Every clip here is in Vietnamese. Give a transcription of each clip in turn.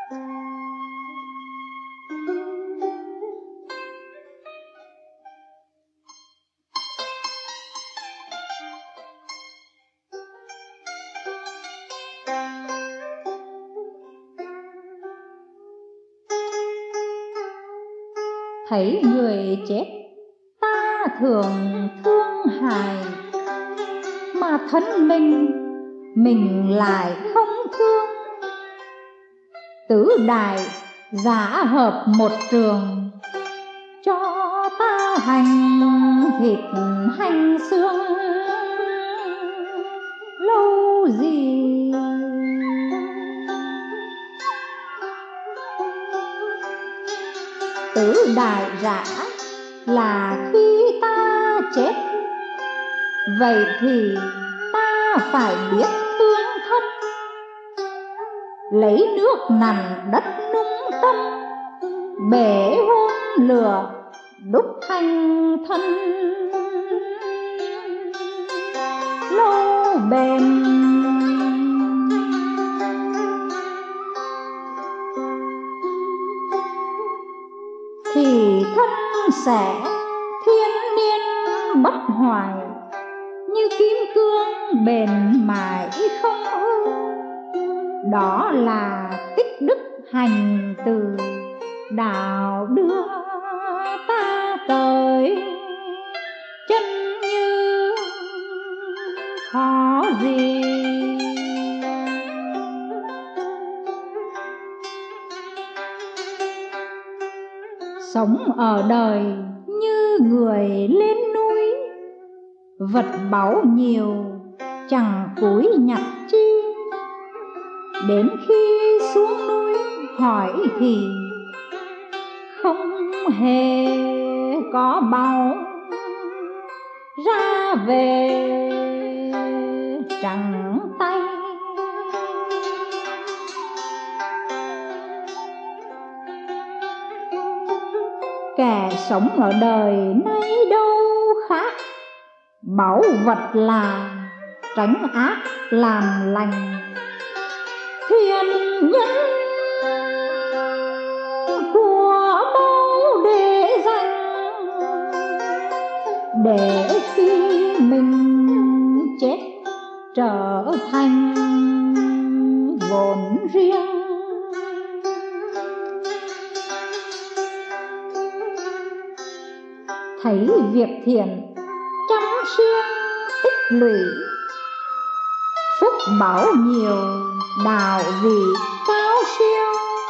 Thấy người chết ta thường thương hại, mà thân mình lại không thương. Tứ đại giả hợp một trường, cho ta hành thịt hành xương lâu gì. Tứ đại giả là khi ta chết, vậy thì ta phải biết thương thân. Lấy nước nặn đất nung tâm, bể hôn lửa đúc thành thân lâu bền. Thì thân sẽ thiên niên bất hoại, như kim cương bền mãi không hư. Đó là tích đức hành từ, đạo đưa ta tới chân như khó gì. Sống ở đời như người lên núi, vật báu nhiều chẳng cúi nhặt chi. Đến khi xuống núi hỏi thì không hề có báu, ra về trắng tay. Kẻ sống ở đời nay đâu khác, báu vật là tránh ác làm lành. Thiện nhân của báu để dành, để khi mình chết trở thành vốn riêng. Thấy việc thiện chăm siêng tích lũy, phúc báu nhiều đạo vị cao siêu.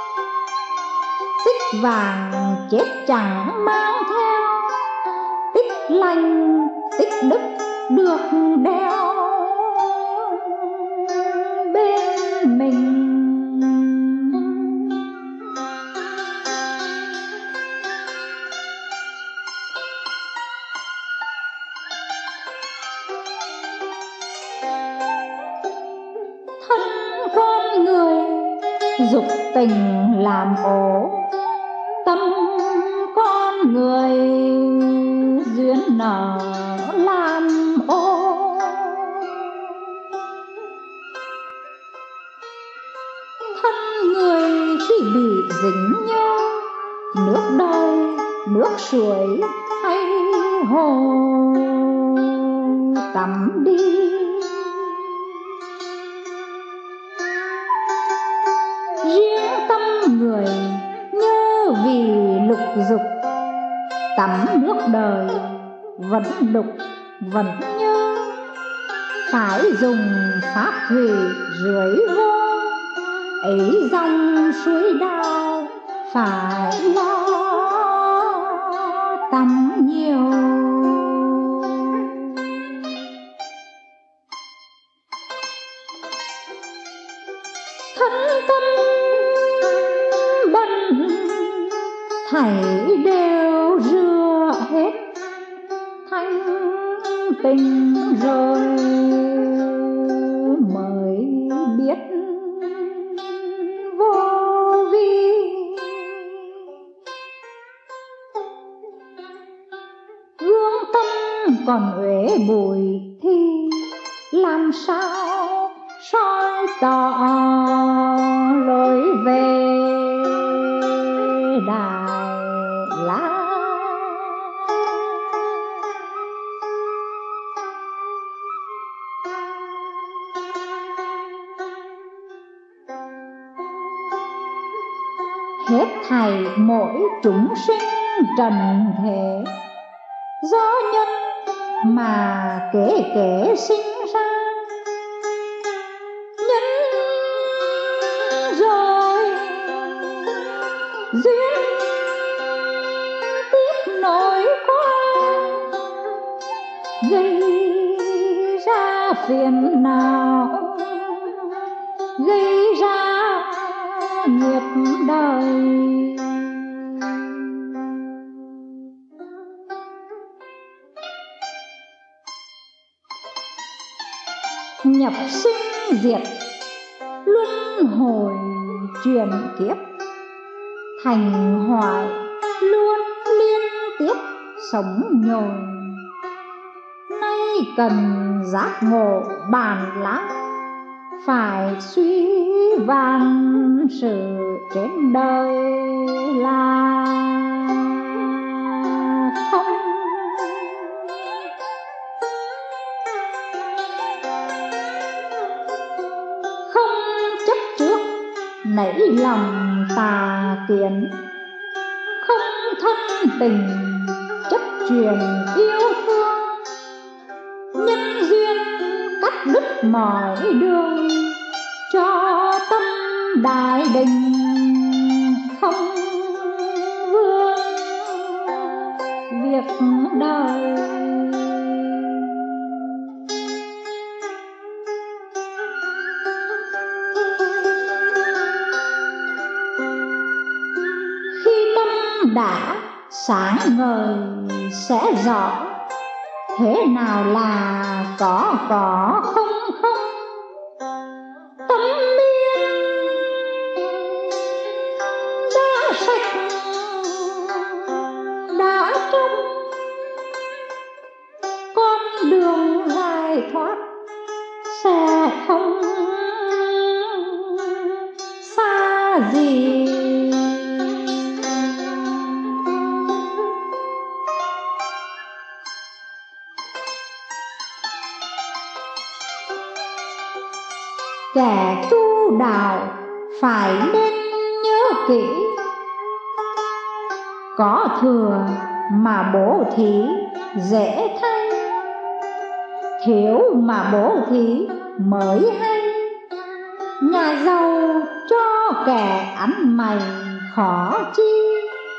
Tích vàng chết chẳng mang theo, tích lành tích đức được đeo bên mình. Con người dục tình làm ổ, tâm con người duyên nợ làm ô. Thân người khi bị dính nhau, nước đời nước suối hay hồ tắm đi. Riêng tâm người nhớ vì lục dục, tắm nước đời vẫn đục vẫn nhớ. Phải dùng pháp thủy rưới vô, ấy dòng suối đào phải lo tắm nhiều. Thân tâm bận thảy đều rửa hết, thanh tình rồi mới biết vô vi. Gương tâm còn uể bụi thì làm sao soi tỏ lối về. hết thảy mỗi chúng sinh trần thế, do nhân mà kể kể sinh ra, nhân rồi duyên tiếp nối qua, gây ra phiền não, gây ra nghiệp đời. Nhập sinh diệt, luân hồi chuyển kiếp, thành hoại luôn liên tiếp sống nhồi. Nay cần giác ngộ bản lĩnh, phải suy vạn sự trên đời là không. Không chấp trước nảy lòng tà kiến, không thân tình chấp truyền yêu thương, nhân duyên cắt đứt mọi đường, cho tâm đại định không vương việc đời. Khi tâm đã sáng ngời sẽ rõ, thế nào là có không không. Tâm miên đã sạch đã trong, con đường giải thoát sẽ không xa gì. Kẻ tu đạo phải nên nhớ kỹ, có thừa mà bố thí dễ thay, thiếu mà bố thí mới hay. Nhà giàu cho kẻ ăn mày khó chi,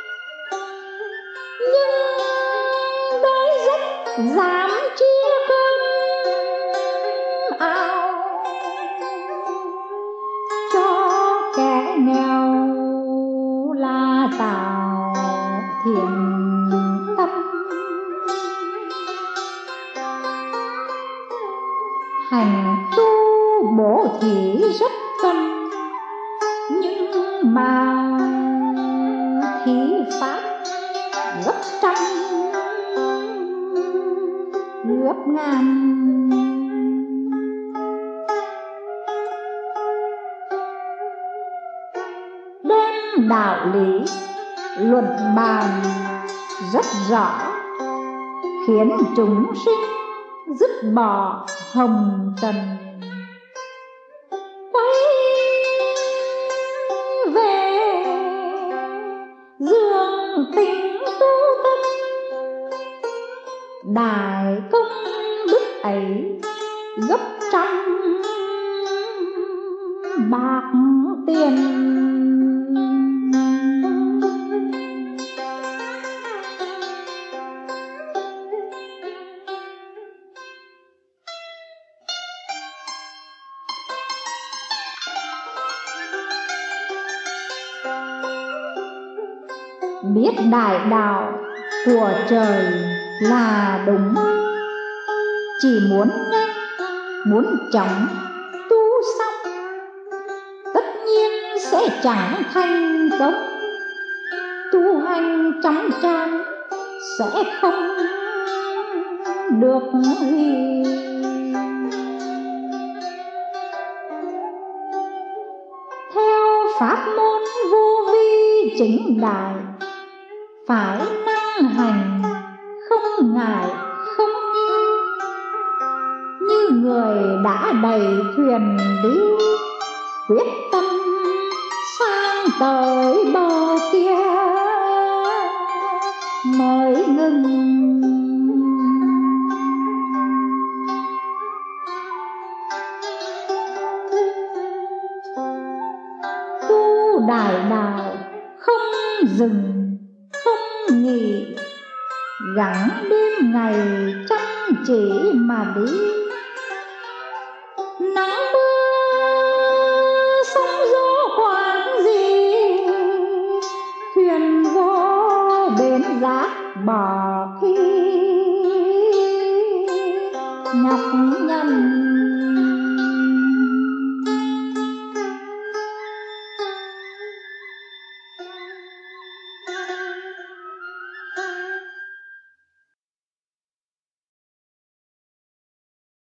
nhưng đói rách dám chia cơm áo, kẻ nghèo là tạo thiện tâm. Hành tu bố thí rất cần, nhưng mà thí pháp gấp trăm gấp ngàn. Đạo lý luận bàn rất rõ, khiến chúng sinh dứt bỏ hồng trần, quay về giường tình tu tâm. Đại công đức ấy gấp trăm bạc tiền. Biết đại đạo của trời là đúng, chỉ muốn nhanh muốn chóng tu xong, tất nhiên sẽ chẳng thành công. Tu hành chóng chan sẽ không được gì. Theo pháp môn vô vi chính đại, phải năng hành không ngại không nghi. Như người đã đầy thuyền đi, quyết tâm sang tới bờ. kia mới ngừng. Tu đại đạo không dừng không nghỉ, gắng đêm ngày chăm chỉ mà đi. Nắng mưa sóng gió quản gì, thuyền vô bến rác bỏ khi nhọc nhằn